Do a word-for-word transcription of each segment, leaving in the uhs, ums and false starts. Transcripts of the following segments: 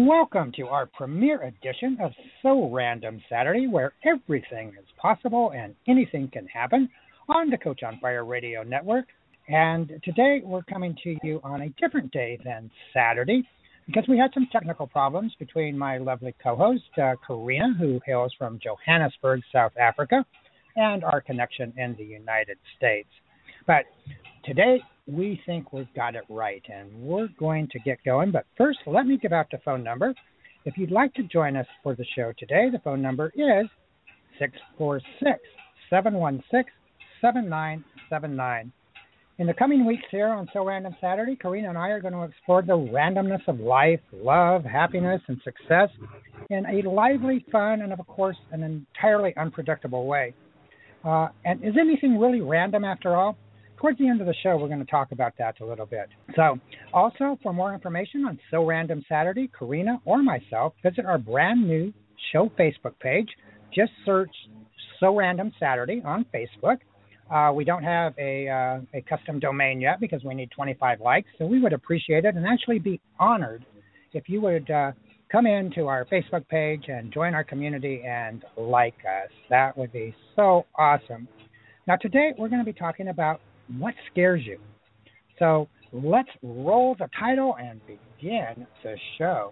Welcome to our premiere edition of So Random Saturday, where everything is possible and anything can happen on the Coach on Fire Radio Network. And today we're coming to you on a different day than Saturday because we had some technical problems between my lovely co-host, uh, Karina, who hails from Johannesburg, South Africa, and our connection in the United States. But today we think we've got it right, and we're going to get going. But first, let me give out the phone number. If you'd like to join us for the show today, the phone number is six four six, seven one six, seven nine seven nine. In the coming weeks here on So Random Saturday, Karina and I are going to explore the randomness of life, love, happiness, and success in a lively, fun, and of course, an entirely unpredictable way. Uh, and is anything really random after all? Towards the end of the show, we're going to talk about that a little bit. So, also, for more information on So Random Saturday, Karina or myself, visit our brand new show Facebook page. Just search So Random Saturday on Facebook. Uh, we don't have a uh, a custom domain yet because we need twenty-five likes, so we would appreciate it and actually be honored if you would uh, come into our Facebook page and join our community and like us. That would be so awesome. Now, today we're going to be talking about what scares you. So let's roll the title and begin the show.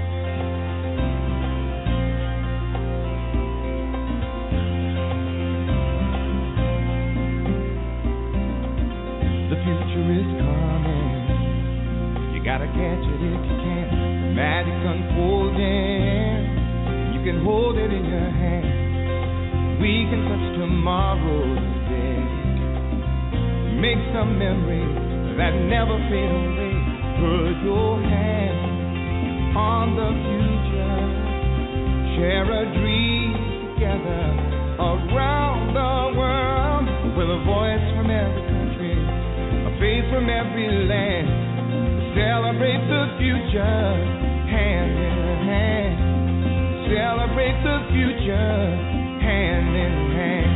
The future is coming. You gotta catch it if you can. Magic's unfolding. You can hold it in your hand. We can touch tomorrow today. Make some memories that never fade away. Put your hand on the future. Share a dream together around the world with a voice from every country, a face from every land. Celebrate the future, hand in hand. Celebrate the future, hand in hand.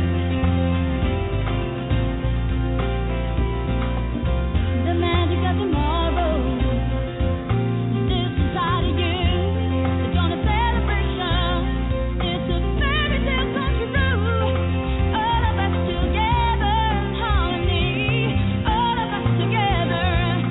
The magic of tomorrow lives inside of you. It's on a celebration. It's a fairy tale come true. All of us together in harmony. All of us together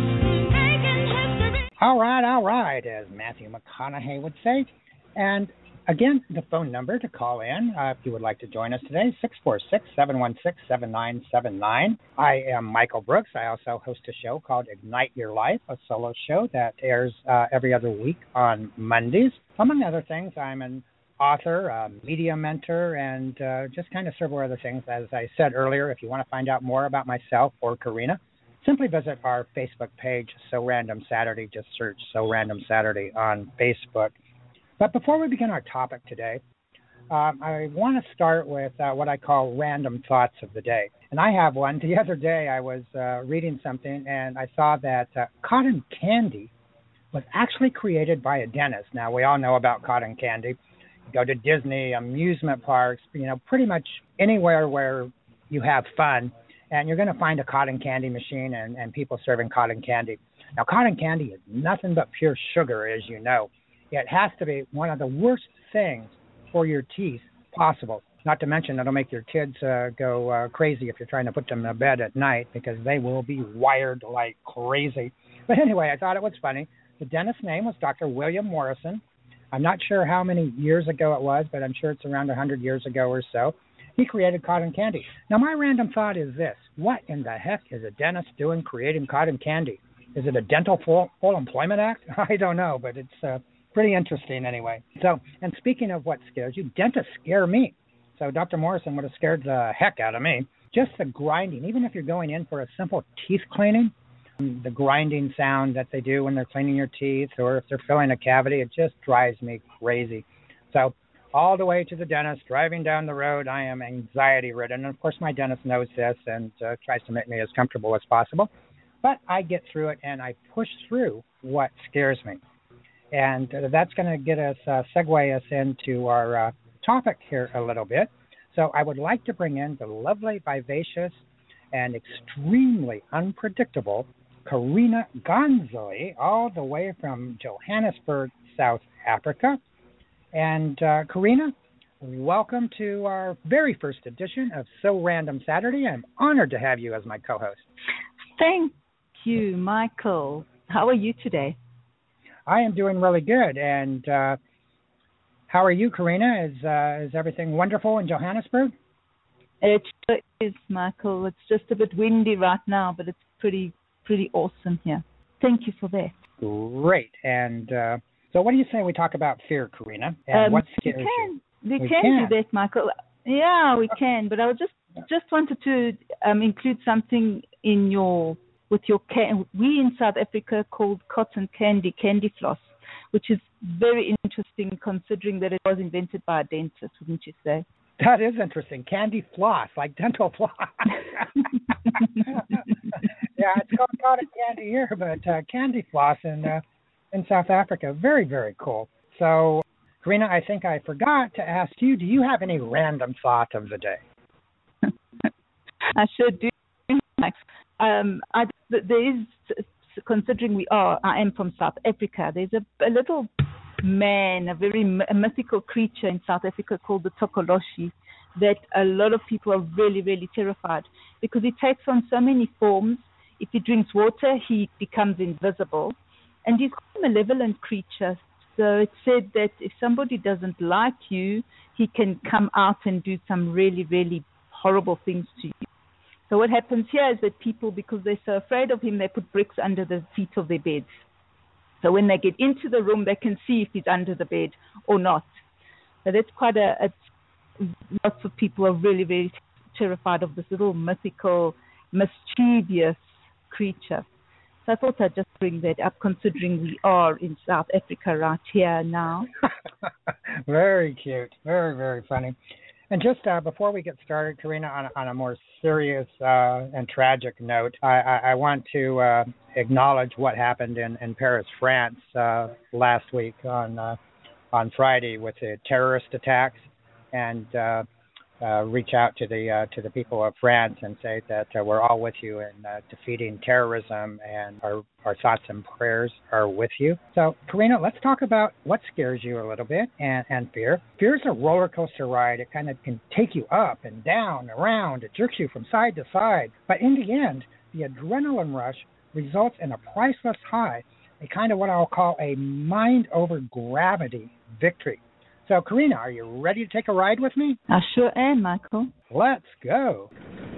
making history. All right, all right, as Matthew McConaughey would say. And again, the phone number to call in, uh, if you would like to join us today, six four six, seven one six, seven nine seven nine. I am Michael Brooks. I also host a show called Ignite Your Life, a solo show that airs uh, every other week on Mondays. Among other things, I'm an author, a media mentor, and uh, just kind of several other things. As I said earlier, if you want to find out more about myself or Karina, simply visit our Facebook page, So Random Saturday. Just search So Random Saturday on Facebook. But before we begin our topic today, um, I want to start with uh, what I call random thoughts of the day. And I have one. The other day I was uh, reading something and I saw that uh, cotton candy was actually created by a dentist. Now, we all know about cotton candy. You go to Disney, amusement parks, you know, pretty much anywhere where you have fun, and you're going to find a cotton candy machine and, and people serving cotton candy. Now, cotton candy is nothing but pure sugar, as you know. It has to be one of the worst things for your teeth possible. Not to mention it'll make your kids uh, go uh, crazy if you're trying to put them to bed at night because they will be wired like crazy. But anyway, I thought it was funny. The dentist's name was Doctor William Morrison. I'm not sure how many years ago it was, but I'm sure it's around one hundred years ago or so. He created cotton candy. Now, my random thought is this. What in the heck is a dentist doing creating cotton candy? Is it a Dental Full, full Employment Act? I don't know, but it's... Uh, Pretty interesting anyway. So, and speaking of what scares you, dentists scare me. So Doctor Morrison would have scared the heck out of me. Just the grinding, even if you're going in for a simple teeth cleaning, the grinding sound that they do when they're cleaning your teeth or if they're filling a cavity, it just drives me crazy. So all the way to the dentist, driving down the road, I am anxiety ridden. And of course, my dentist knows this and uh, tries to make me as comfortable as possible. But I get through it and I push through what scares me. And that's going to get us, uh, segue us into our uh, topic here a little bit. So I would like to bring in the lovely, vivacious, and extremely unpredictable Karina Gonzoli, all the way from Johannesburg, South Africa. And uh, Karina, welcome to our very first edition of So Random Saturday. I'm honored to have you as my co-host. Thank you, Michael. How are you today? I am doing really good. And uh, how are you, Karina? Is uh, is everything wonderful in Johannesburg? It sure is, Michael. It's just a bit windy right now, but it's pretty pretty awesome here. Thank you for that. Great. And uh, so what do you say we talk about fear, Karina? And um, what scares we can, you? We, we can, can do that, Michael. Yeah, we can. But I just just wanted to um, include something in your with your can. We in South Africa called cotton candy, candy floss, which is very interesting considering that it was invented by a dentist, wouldn't you say? That is interesting. Candy floss, like dental floss. Yeah, it's called cotton candy here, but uh, candy floss in uh, in South Africa. Very, very cool. So, Karina, I think I forgot to ask you, do you have any random thought of the day? I sure do. Um, I, there is, considering we are, I am from South Africa, there's a, a little man, a very a mythical creature in South Africa called the Tokoloshi that a lot of people are really, really terrified because he takes on so many forms. If he drinks water, he becomes invisible. And he's a malevolent creature. So it's said that if somebody doesn't like you, he can come out and do some really, really horrible things to you. So what happens here is that people, because they're so afraid of him, they put bricks under the feet of their beds. So when they get into the room, they can see if he's under the bed or not. So that's quite a, a lots of people are really, really terrified of this little mythical, mischievous creature. So I thought I'd just bring that up, considering we are in South Africa right here now. Very cute. Very, very funny. And just uh, before we get started, Karina, on, on a more serious uh, and tragic note, I, I, I want to uh, acknowledge what happened in, in Paris, France, uh, last week on uh, on Friday with the terrorist attacks, and uh, uh, reach out to the uh, to the people of France and say that uh, we're all with you in uh, defeating terrorism, and our, our thoughts and prayers are with you. So, Karina, let's talk about what scares you a little bit, and, and fear. Fear is a roller coaster ride. It kind of can take you up and down, around. It jerks you from side to side. But in the end, the adrenaline rush results in a priceless high, a kind of what I'll call a mind over gravity victory. So, Karina, are you ready to take a ride with me? I sure am, Michael. Let's go.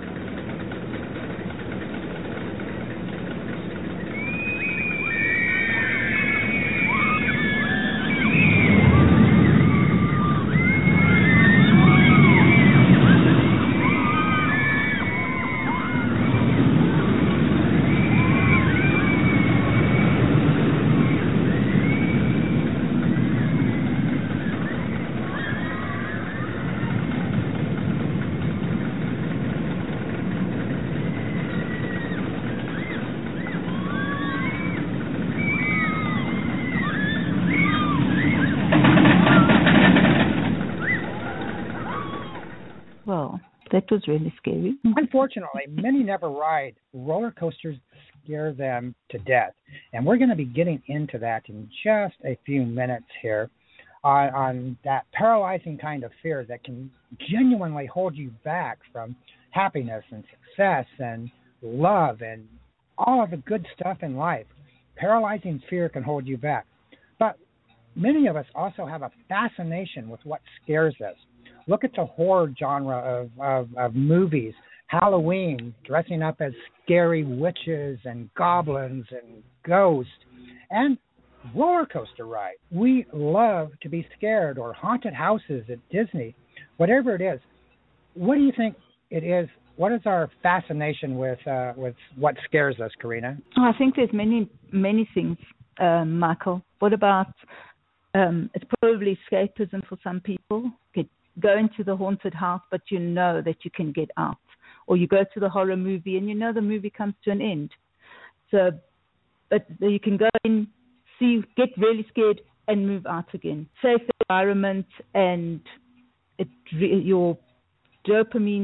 Well, that was really scary. Unfortunately, many never ride. Roller coasters scare them to death. And we're going to be getting into that in just a few minutes here on, on that paralyzing kind of fear that can genuinely hold you back from happiness and success and love and all of the good stuff in life. Paralyzing fear can hold you back. But many of us also have a fascination with what scares us. Look at the horror genre of, of, of movies, Halloween, dressing up as scary witches and goblins and ghosts, and roller coaster rides. We love to be scared, or haunted houses at Disney, whatever it is. What do you think it is? What is our fascination with uh, with what scares us, Karina? Oh, I think there's many, many things, um, Michael. What about, um, it's probably escapism for some people. Get Go into the haunted house, but you know that you can get out. Or you go to the horror movie and you know the movie comes to an end. So, but you can go in, see, get really scared, and move out again. Safe environment, and it, your dopamine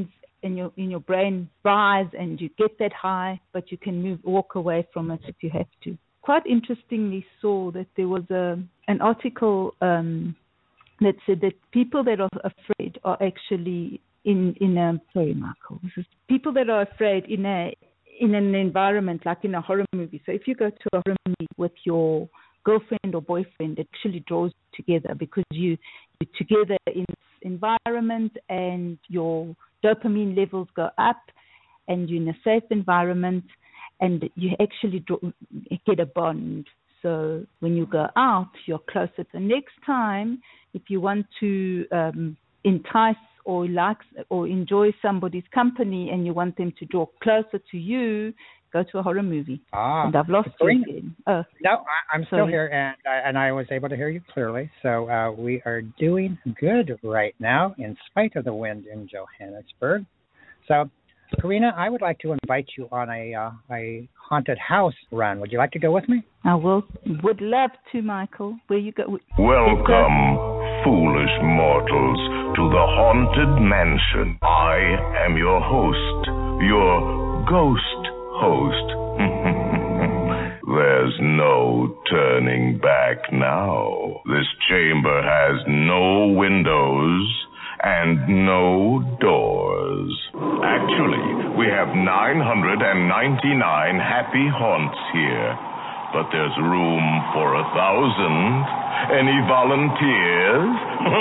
and your in your brain buys and you get that high, but you can move walk away from it if you have to. Quite interestingly, saw that there was a an article um, that said that people that are afraid are actually in in a sorry, Michael. This is people that are afraid in a in an environment like in a horror movie. So if you go to a horror movie with your girlfriend or boyfriend, it actually draws you together because you you're together in this environment and your dopamine levels go up and you're in a safe environment and you actually draw, get a bond. So when you go out, you're closer. The next time, if you want to um, entice or like or enjoy somebody's company and you want them to draw closer to you, go to a horror movie. Ah, and I've lost Karina. you again. Oh, no, I, I'm sorry. still here, and I, and I was able to hear you clearly. So uh, we are doing good right now, in spite of the wind in Johannesburg. So, Karina, I would like to invite you on a uh, a haunted house run. Would you like to go with me? I will. Would love to, Michael. Where you go? Welcome, foolish mortals, to the Haunted Mansion. I am your host, your ghost host. There's no turning back now. This chamber has no windows and no doors. Actually, we have nine hundred ninety-nine happy haunts here, but there's room for a thousand. Any volunteers?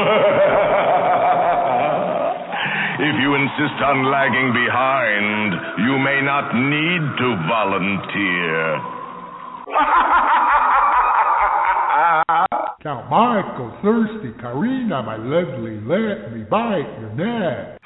If you insist on lagging behind, you may not need to volunteer. Count Michael, thirsty, Karina, my lovely, let me bite your neck.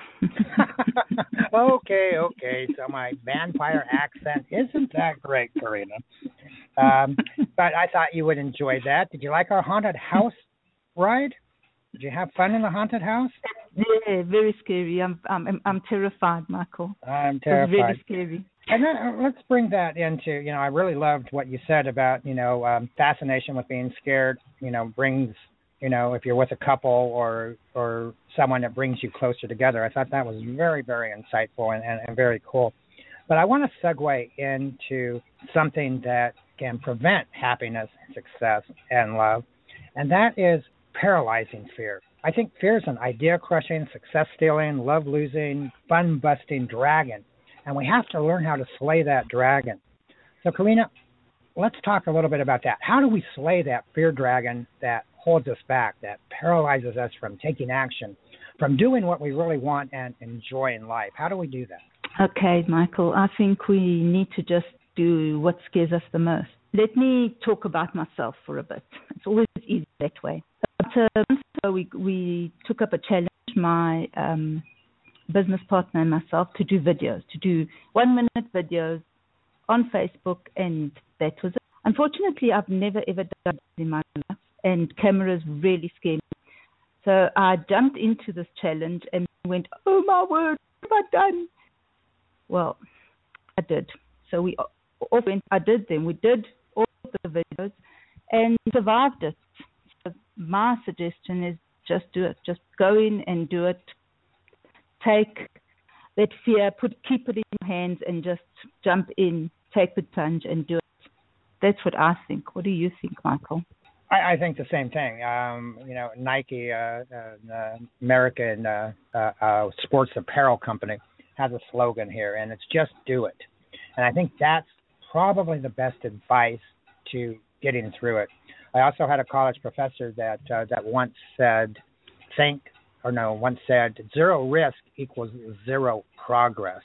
okay, okay. So my vampire accent isn't that great, Karina. Um, but I thought you would enjoy that. Did you like our haunted house ride? Did you have fun in the haunted house? Yeah, very scary. I'm I'm I'm terrified, Michael. I'm terrified. It's really scary. And then, let's bring that into, you know, I really loved what you said about, you know, um, fascination with being scared, you know, brings, you know, if you're with a couple or or someone that brings you closer together. I thought that was very, very insightful and, and, and very cool. But I want to segue into something that can prevent happiness, success, and love, and that is paralyzing fear. I think fear is an idea-crushing, success-stealing, love-losing, fun-busting dragon, and we have to learn how to slay that dragon. So, Karina, let's talk a little bit about that. How do we slay that fear dragon that holds us back, that paralyzes us from taking action, from doing what we really want and enjoying life? How do we do that? Okay, Michael, I think we need to just do what scares us the most. Let me talk about myself for a bit. It's always easy that way. About a month ago, we, we took up a challenge, my um, business partner and myself, to do videos, to do one-minute videos on Facebook, and that was it. Unfortunately, I've never, ever done it in my life, and cameras really scare me. So I jumped into this challenge and went, oh, my word, what have I done? Well, I did. So we all went, I did them. We did all the videos and survived it. So my suggestion is just do it. Just go in and do it. Take that fear, put keep it in your hands and just jump in, take the plunge and do it. That's what I think. What do you think, Michael? I, I think the same thing. Um, you know, Nike, uh, uh, American uh, uh, uh, sports apparel company, has a slogan here, and it's just do it. And I think that's probably the best advice to getting through it. I also had a college professor that uh, that once said, think, or no, once said, zero risk equals zero progress.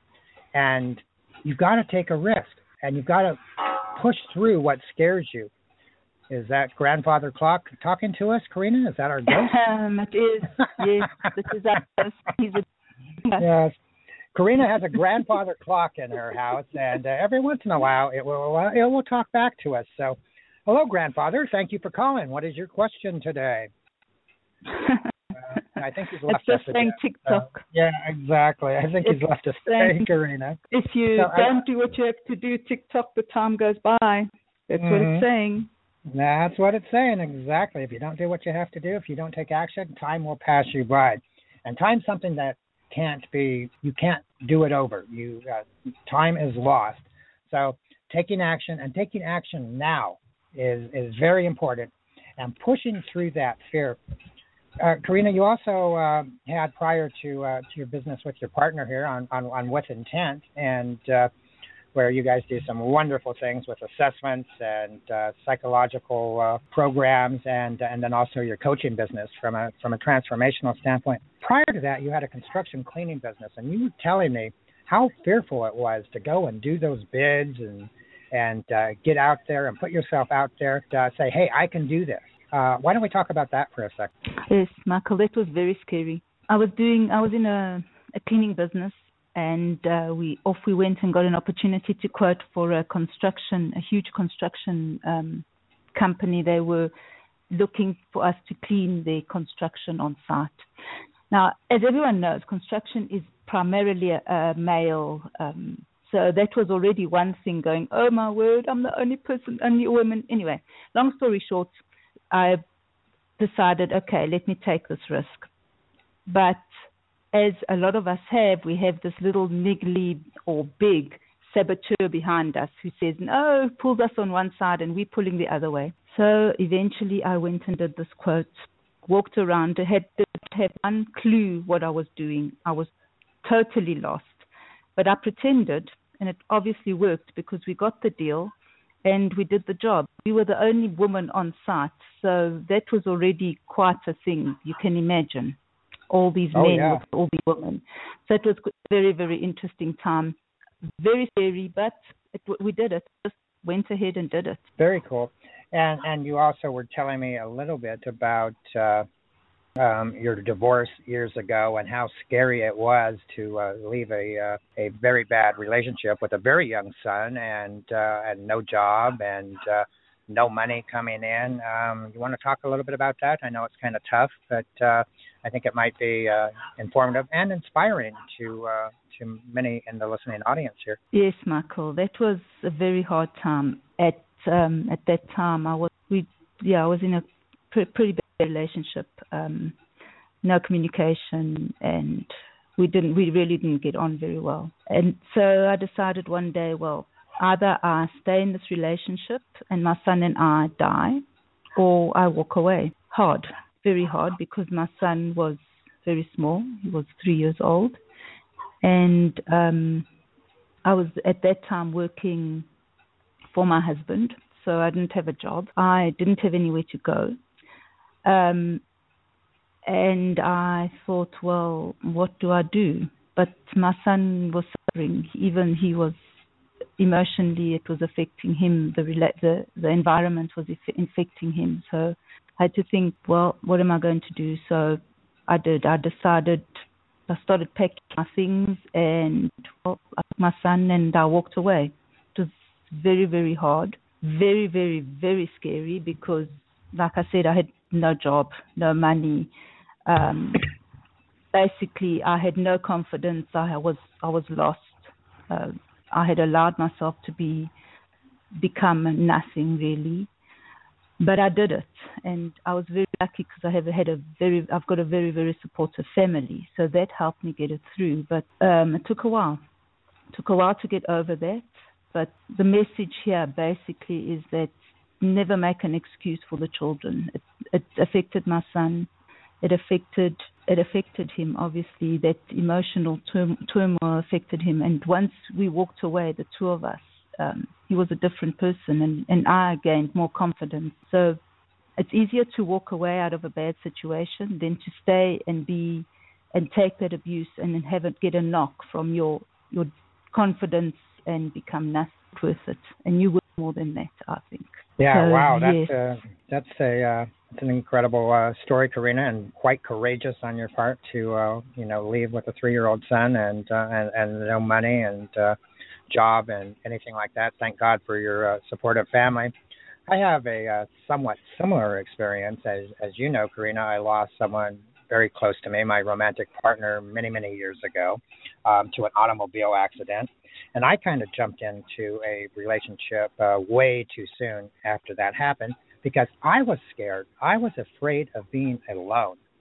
And you've got to take a risk, and you've got to push through what scares you. Is that grandfather clock talking to us, Karina? Is that our ghost? Um, it is, yes. This is us. He's a Yes. Karina has a grandfather clock in her house, and uh, every once in a while it will uh, it will talk back to us. So, hello, grandfather. Thank you for calling. What is your question today? Uh, I think he's left it's us just saying again. TikTok. Uh, yeah, exactly. I think it's he's left us saying, Karina. If you so don't I, do what you have to do, TikTok, the time goes by. That's mm-hmm. what it's saying. That's what it's saying, exactly. If you don't do what you have to do, if you don't take action, time will pass you by. And time's something that can't be, you can't do it over. You uh, time is lost. So taking action and taking action now is is very important, and pushing through that fear. Uh, Karina, you also uh, had prior to uh, to your business with your partner here on on, on With Intent, and uh, where you guys do some wonderful things with assessments and uh, psychological uh, programs, and and then also your coaching business from a from a transformational standpoint. Prior to that, you had a construction cleaning business, and you were telling me how fearful it was to go and do those bids and and uh, get out there and put yourself out there to uh, say, hey, I can do this. Uh, why don't we talk about that for a sec? Yes, Michael, that was very scary. I was doing, I was in a, a cleaning business, and uh, we off we went and got an opportunity to quote for a construction, a huge construction um, company. They were looking for us to clean their construction on site. Now, as everyone knows, construction is primarily a, a male. Um, so that was already one thing going, oh my word, I'm the only person, only woman. Anyway, long story short, I decided, okay, let me take this risk. But as a lot of us have, we have this little niggly or big saboteur behind us who says, no, pulls us on one side and we're pulling the other way. So eventually I went and did this quote, walked around, had didn't have one clue what I was doing. I was totally lost. But I pretended, and it obviously worked because we got the deal. And we did the job. We were the only woman on site, so that was already quite a thing. You can imagine all these oh, men yeah. with all these women. So it was a very, very interesting time. Very scary, but it, we did it. Just went ahead and did it. Very cool. And and you also were telling me a little bit about uh, um, your divorce years ago and how scary it was to uh, leave a uh, a very bad relationship with a very young son and uh, and no job and uh, no money coming in. Um, you want to talk a little bit about that? I know it's kind of tough, but uh, I think it might be uh, informative and inspiring to uh, to many in the listening audience here. Yes, Michael, that was a very hard time. At um, at that time, I was we yeah I was in a pre- pretty bad relationship, um, no communication, and we didn't, we really didn't get on very well. And so I decided one day, well, either I stay in this relationship and my son and I die, or I walk away. Hard, very hard, because my son was very small. He was three years old, and um, I was at that time working for my husband, so I didn't have a job. I didn't have anywhere to go. Um, and I thought, well, what do I do? But my son was suffering. Even he was emotionally, it was affecting him. The the, the environment was infecting him. So I had to think, well, what am I going to do? So I did. I decided. I started packing my things, and well, I took my son and I walked away. It was very, very hard, very, very, very scary because, like I said, I had no job, no money. Um, basically, I had no confidence. I was I was lost. Uh, I had allowed myself to be become nothing really, but I did it, and I was very lucky because I have had a very I've got a very very supportive family, so that helped me get it through. But um, it took a while. It took a while to get over that. But the message here basically is that never make an excuse for the children. It, it affected my son. It affected it affected him, obviously. That emotional turm- turmoil affected him. And once we walked away, the two of us, um, he was a different person, and, and I gained more confidence. So it's easier to walk away out of a bad situation than to stay and be and take that abuse and then have it get a knock from your your confidence and become nothing worth it. And you were more than that, I think. Yeah, so, wow, that's yes. uh, that's a uh, that's an incredible uh, story, Karina, and quite courageous on your part to uh, you know leave with a three-year-old son and uh, and, and no money and uh, job and anything like that. Thank God for your uh, supportive family. I have a uh, somewhat similar experience, as as you know, Karina. I lost someone very close to me, my romantic partner, many many years ago, um, to an automobile accident. And I kind of jumped into a relationship uh, way too soon after that happened because I was scared. I was afraid of being alone.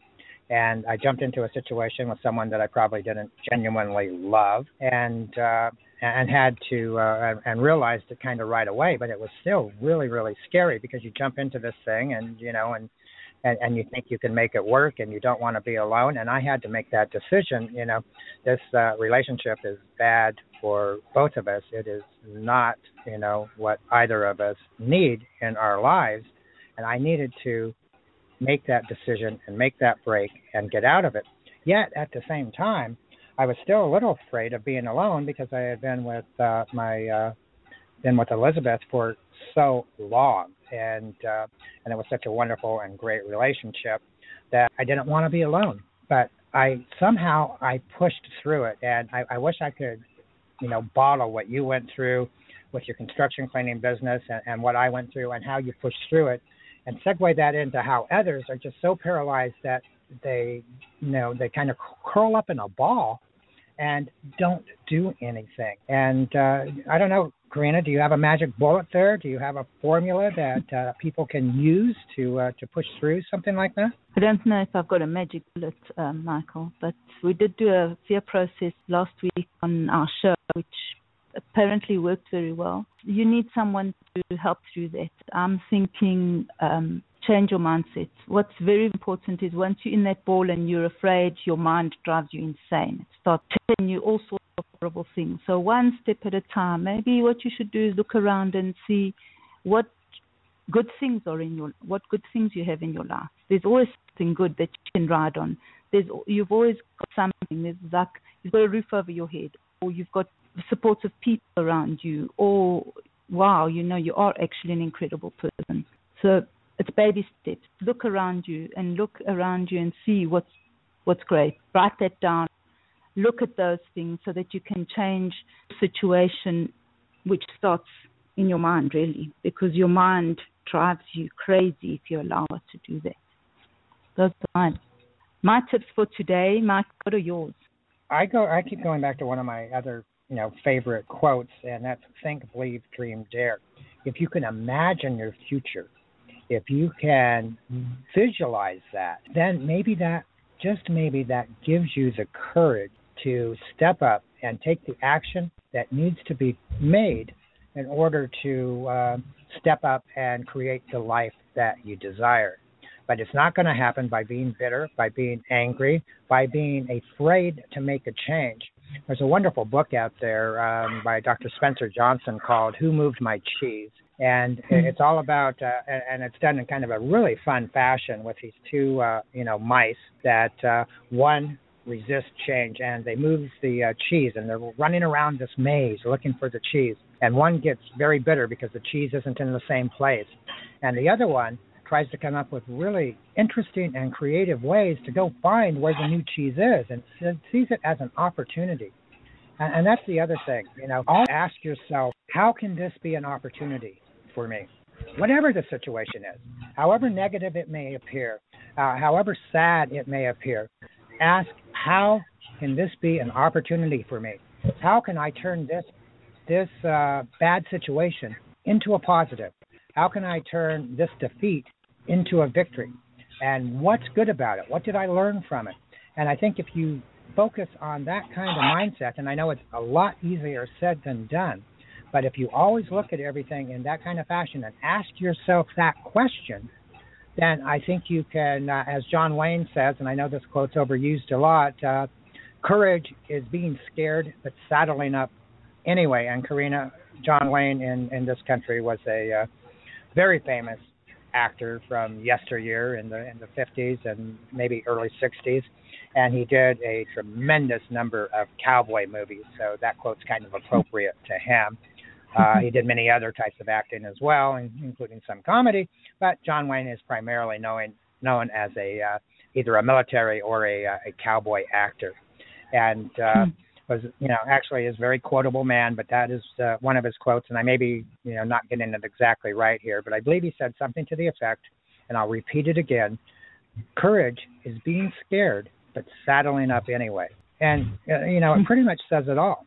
And I jumped into a situation with someone that I probably didn't genuinely love, and uh, and had to uh, and realized it kind of right away. But it was still really, really scary because you jump into this thing, and you know, and, and and you think you can make it work, and you don't want to be alone. And I had to make that decision. You know, this uh, relationship is bad for both of us. It is not, you know, what either of us need in our lives, and I needed to make that decision and make that break and get out of it. Yet at the same time, I was still a little afraid of being alone because I had been with uh, my uh, been with Elizabeth for so long, and uh, and it was such a wonderful and great relationship that I didn't want to be alone. But I somehow I pushed through it, and I, I wish I could, you know, bottle what you went through with your construction cleaning business and, and what I went through and how you pushed through it, and segue that into how others are just so paralyzed that they, you know, they kind of curl up in a ball and don't do anything. And uh, I don't know, Karina, do you have a magic bullet there? Do you have a formula that uh, people can use to uh, to push through something like that? I don't know if I've got a magic bullet, um, Michael, but we did do a fear process last week on our show, which apparently worked very well. You need someone to help through that. I'm thinking um, change your mindset. What's very important is once you're in that ball and you're afraid, your mind drives you insane. It starts telling you all sorts of horrible things. So one step at a time. Maybe what you should do is look around and see what good things are in your, what good things you have in your life. There's always something good that you can ride on. There's, you've always got something. There's like, you've got a roof over your head, or you've got supportive people around you, or wow, you know, you are actually an incredible person. So it's baby steps. Look around you and look around you and see what's what's great. Write that down. Look at those things so that you can change the situation, which starts in your mind, really, because your mind drives you crazy if you allow it to do that. Those are mine. My tips for today, Mike, what are yours? I go. I keep going back to one of my other, you know, favorite quotes, and that's think, believe, dream, dare. If you can imagine your future, if you can visualize that, then maybe that, just maybe that gives you the courage to step up and take the action that needs to be made in order to uh, step up and create the life that you desire. But it's not going to happen by being bitter, by being angry, by being afraid to make a change. There's a wonderful book out there um, by Doctor Spencer Johnson called Who Moved My Cheese? And mm-hmm. it's all about, uh, and, and it's done in kind of a really fun fashion with these two, uh, you know, mice that uh, one resists change, and they move the uh, cheese, and they're running around this maze looking for the cheese. And one gets very bitter because the cheese isn't in the same place. And the other one tries to come up with really interesting and creative ways to go find where the new cheese is, and sees it as an opportunity. And, and that's the other thing, you know, always ask yourself, how can this be an opportunity for me? Whatever the situation is, however negative it may appear, uh, however sad it may appear, ask, how can this be an opportunity for me? How can I turn this this uh, bad situation into a positive? How can I turn this defeat into a victory? And what's good about it? What did I learn from it? And I think if you focus on that kind of mindset, and I know it's a lot easier said than done, but if you always look at everything in that kind of fashion and ask yourself that question, then I think you can, uh, as John Wayne says, and I know this quote's overused a lot, uh, courage is being scared but saddling up anyway. And Karina, John Wayne in, in this country was a uh, very famous actor from yesteryear in the in the fifties and maybe early sixties, and he did a tremendous number of cowboy movies, so that quote's kind of appropriate to him. Uh, he did many other types of acting as well, including some comedy, but John Wayne is primarily known known as a uh, either a military or a, uh, a cowboy actor, and uh, was, you know, actually is a very quotable man, but that is uh, one of his quotes, and I may be, you know, not getting it exactly right here, but I believe he said something to the effect, and I'll repeat it again, courage is being scared but saddling up anyway. And, uh, you know, it pretty much says it all.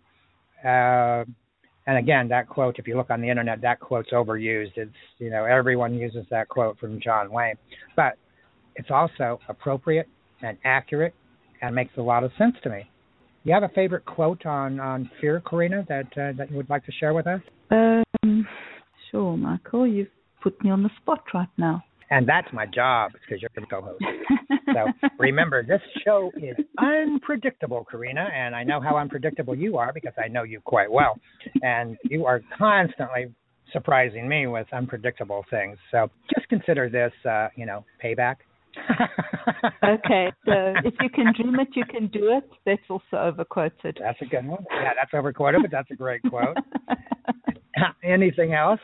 Uh, and again, that quote, if you look on the internet, that quote's overused. It's, you know, everyone uses that quote from John Wayne. But it's also appropriate and accurate and makes a lot of sense to me. You have a favorite quote on, on fear, Karina, that uh, that you would like to share with us? Um, sure, Michael. You've put me on the spot right now. And that's my job, because you're the co-host. So remember, this show is unpredictable, Karina, and I know how unpredictable you are because I know you quite well. And you are constantly surprising me with unpredictable things. So just consider this, uh, you know, payback. Okay, so if you can dream it, you can do it. That's also overquoted. That's a good one. Yeah, that's overquoted, but that's a great quote. Anything else?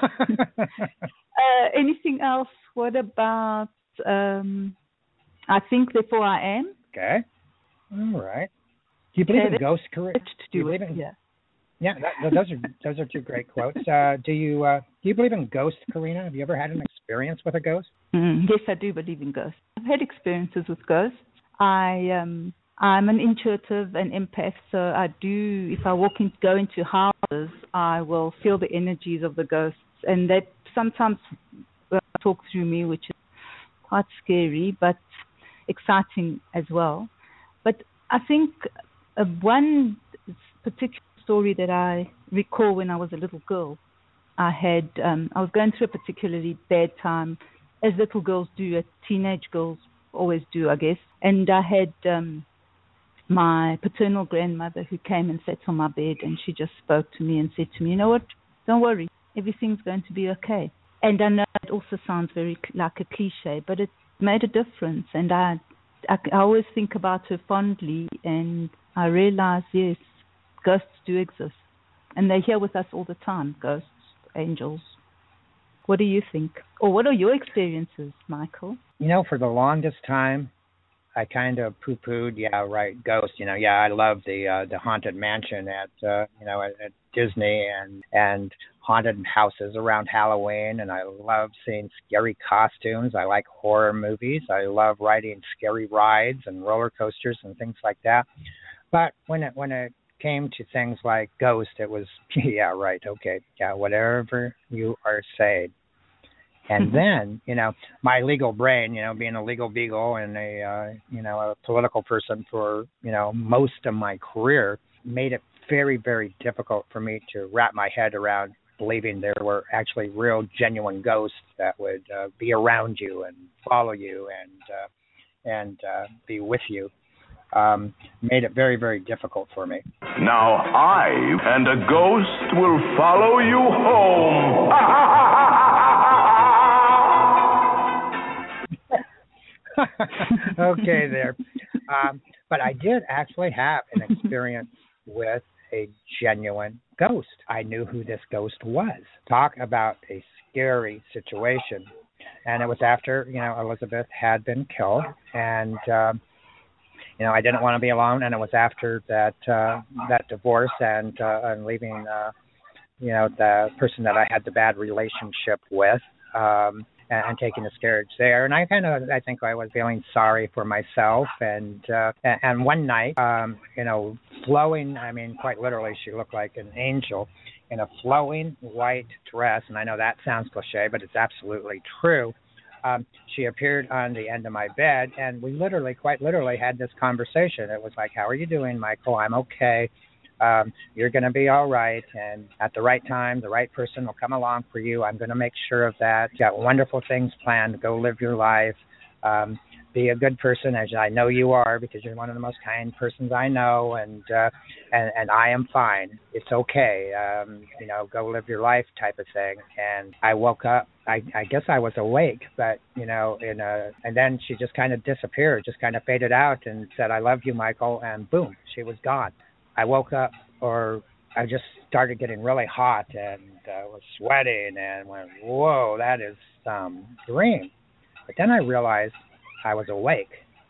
uh, anything else? What about, um, I think, therefore I am. Okay. All right. Do you believe yeah, in ghosts, Karina? Do you believe in, yeah. Yeah, that, those are those are two great quotes. Uh, do you uh, do you believe in ghosts, Karina? Have you ever had an experience with a ghost? Mm, yes, I do believe in ghosts. I've had experiences with ghosts. I um I'm an intuitive and empath, so I do. If I walk in, go into houses, I will feel the energies of the ghosts, and that sometimes uh, talk through me, which is quite scary but exciting as well. But I think uh, one particular story that I recall when I was a little girl, I had um, I was going through a particularly bad time, as little girls do, as teenage girls always do, I guess. And I had um, my paternal grandmother who came and sat on my bed, and she just spoke to me and said to me, "You know what? Don't worry, everything's going to be okay." And I know it also sounds very like a cliche, but it made a difference. And I, I, I always think about her fondly, and I realize, yes, ghosts do exist, and they're here with us all the time, ghosts, angels. What do you think? Or what are your experiences, Michael? You know, for the longest time, I kind of poo-pooed, yeah, right, ghosts. You know, yeah, I love the uh, the haunted mansion at, uh, you know, at, at Disney and, and haunted houses around Halloween, and I love seeing scary costumes. I like horror movies. I love riding scary rides and roller coasters and things like that. But when it when it came to things like ghost, it was, yeah, right, okay, yeah, whatever you are saying. And then, you know, my legal brain, you know, being a legal beagle and a, uh, you know, a political person for, you know, most of my career, made it very, very difficult for me to wrap my head around believing there were actually real, genuine ghosts that would uh, be around you and follow you and uh, and uh, be with you. Um, made it very, very difficult for me. Now I and a ghost will follow you home. Okay, there. Um, but I did actually have an experience with a genuine ghost. I knew who this ghost was. Talk about a scary situation. And it was after, you know, Elizabeth had been killed, and um, you know, I didn't want to be alone, and it was after that uh, that divorce and uh, and leaving, uh, you know, the person that I had the bad relationship with, um, and, and taking the scarage there. And I kind of, I think I was feeling sorry for myself. And uh, and one night, um, you know, flowing, I mean, quite literally, she looked like an angel in a flowing white dress. And I know that sounds cliche, but it's absolutely true. Um, she appeared on the end of my bed, and we literally, quite literally, had this conversation. It was like, "How are you doing, Michael? I'm okay. Um, you're going to be all right, and at the right time, the right person will come along for you. I'm going to make sure of that. You got wonderful things planned. Go live your life. Um, be a good person, as I know you are, because you're one of the most kind persons I know, and uh, and and I am fine. It's okay. Um, you know, go live your life," type of thing. And I woke up. I, I guess I was awake, but you know, in a, and then she just kind of disappeared, just kind of faded out, and said, "I love you, Michael," and boom, she was gone. I woke up, or I just started getting really hot and uh, was sweating, and went, "Whoa, that is some dream." But then I realized I was awake,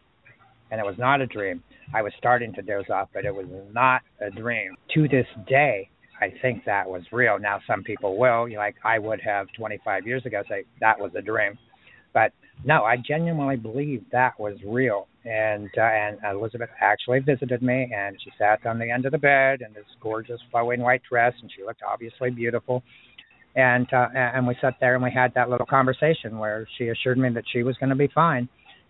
and it was not a dream. I was starting to doze off, but it was not a dream. To this day, I think that was real. Now, some people will, like I would have twenty-five years ago, say that was a dream. But no, I genuinely believe that was real. And uh, and Elizabeth actually visited me, and she sat on the end of the bed in this gorgeous flowing white dress, and she looked obviously beautiful. And uh, and we sat there and we had that little conversation where she assured me that she was going to be fine.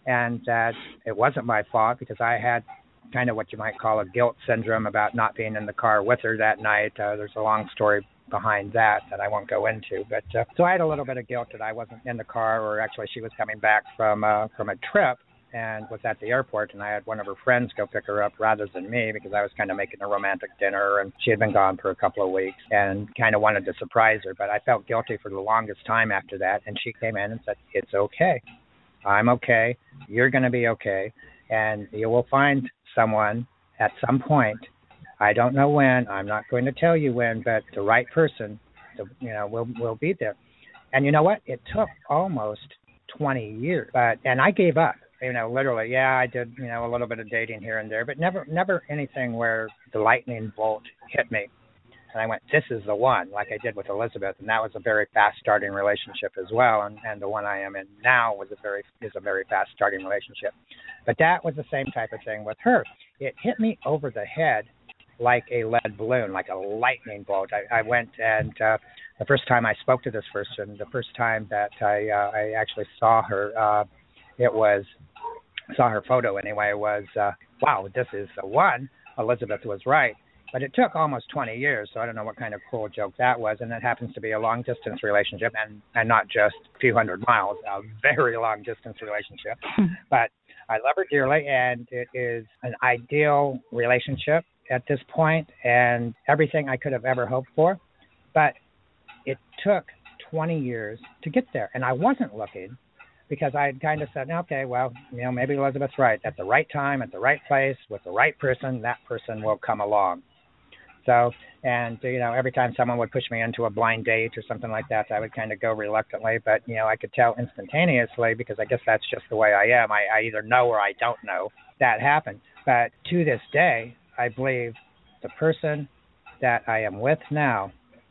and that it wasn't my fault because I had kind of what you might call a guilt syndrome about not being in the car with her that night. Uh, there's a long story behind that that I won't go into, but uh, so I had a little bit of guilt that I wasn't in the car, or actually she was coming back from uh, from a trip and was at the airport, and I had one of her friends go pick her up rather than me because I was kind of making a romantic dinner, and she had been gone for a couple of weeks and kind of wanted to surprise her, but I felt guilty for the longest time after that, and she came in and said, it's okay. I'm okay. You're going to be okay, and you will find someone at some point. I don't know when. I'm not going to tell you when, but the right person, the, you know, will will be there. And you know what? It took almost twenty years, but and I gave up. You know, literally, yeah, I did. You know, a little bit of dating here and there, but never, never anything where the lightning bolt hit me. And I went, this is the one, like I did with Elizabeth, and that was a very fast starting relationship as well. And, and the one I am in now was a very is a very fast starting relationship. But that was the same type of thing with her. It hit me over the head like a lead balloon, like a lightning bolt. I, I went and uh, the first time I spoke to this person, the first time that I uh, I actually saw her, uh, it was saw her photo anyway. Was uh, wow, this is the one. Elizabeth was right. But it took almost twenty years, so I don't know what kind of cruel joke that was. And it happens to be a long-distance relationship, and, and not just a few hundred miles, a very long-distance relationship. But I love her dearly, and it is an ideal relationship at this point, and everything I could have ever hoped for. But it took twenty years to get there, and I wasn't looking because I had kind of said, okay, well, you know, maybe Elizabeth's right. At the right time, at the right place, with the right person, that person will come along. So, and, you know, every time someone would push me into a blind date or something like that, I would kind of go reluctantly. But, you know, I could tell instantaneously because I guess that's just the way I am. I, I either know or I don't know that happened. But to this day, I believe the person that I am with now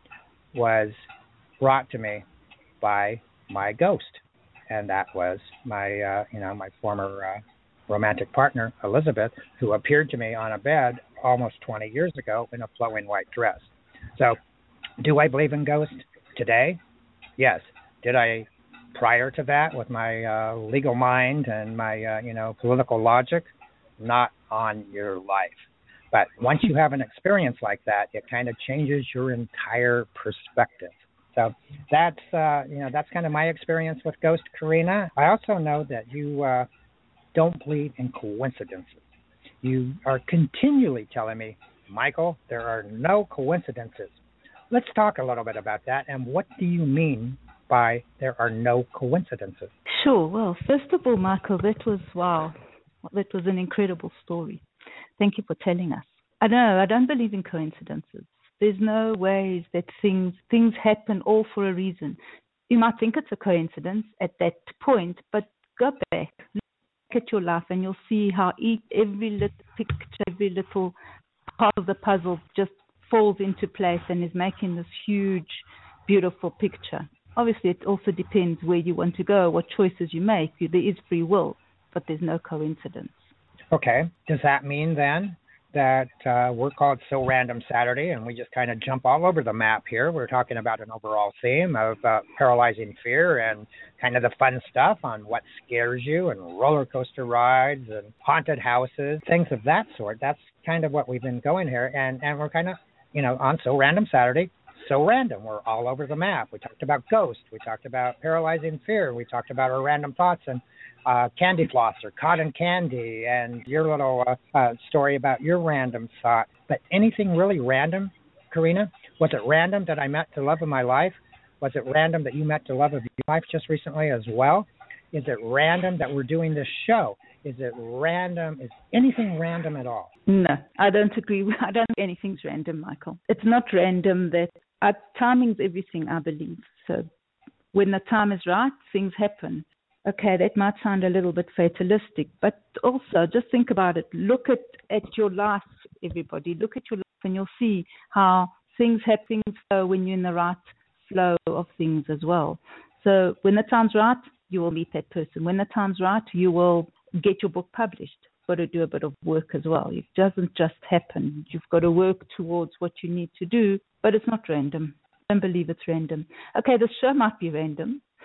was brought to me by my ghost. And that was my, uh, you know, my former uh, romantic partner, Elizabeth, who appeared to me on a bed almost twenty years ago in a flowing white dress. So do I believe in ghosts today? Yes. Did I prior to that with my uh, legal mind and my, uh, you know, political logic? Not on your life. But once you have an experience like that, it kind of changes your entire perspective. So that's, uh, you know, that's kind of my experience with Ghost, Karina. I also know that you uh, don't believe in coincidences. You are continually telling me, Michael, there are no coincidences. Let's talk a little bit about that. And what do you mean by there are no coincidences? Sure. Well, first of all, Michael, that was, wow, that was an incredible story. Thank you for telling us. I know, I don't believe in coincidences. There's no ways that things things happen all for a reason. You might think it's a coincidence at that point, but go back, look at your life, and you'll see how each, every little picture, every little part of the puzzle just falls into place and is making this huge, beautiful picture. Obviously, it also depends where you want to go, what choices you make. There is free will, but there's no coincidence. Okay. Does that mean then that uh, we're called So Random Saturday and we just kind of jump all over the map here? We're talking about an overall theme of uh, paralyzing fear and kind of the fun stuff on what scares you and roller coaster rides and haunted houses, things of that sort. That's kind of what we've been going here. And, and we're kind of, you know, on So Random Saturday, so random. We're all over the map. We talked about ghosts. We talked about paralyzing fear. We talked about our random thoughts and uh, candy floss or cotton candy and your little uh, uh, story about your random thought. But anything really random, Karina? Was it random that I met the love of my life? Was it random that you met the love of your life just recently as well? Is it random that we're doing this show? Is it random? Is anything random at all? No, I don't agree. I don't think anything's random, Michael. It's not random that uh, timing's everything, I believe. So when the time is right, things happen. Okay, that might sound a little bit fatalistic, but also just think about it. Look at, at your life, everybody. Look at your life and you'll see how things happen flow when you're in the right flow of things as well. So when the time's right, you will meet that person. When the time's right, you will get your book published. You've got to do a bit of work as well. It doesn't just happen. You've got to work towards what you need to do, but it's not random. I don't believe it's random. Okay, the show might be random.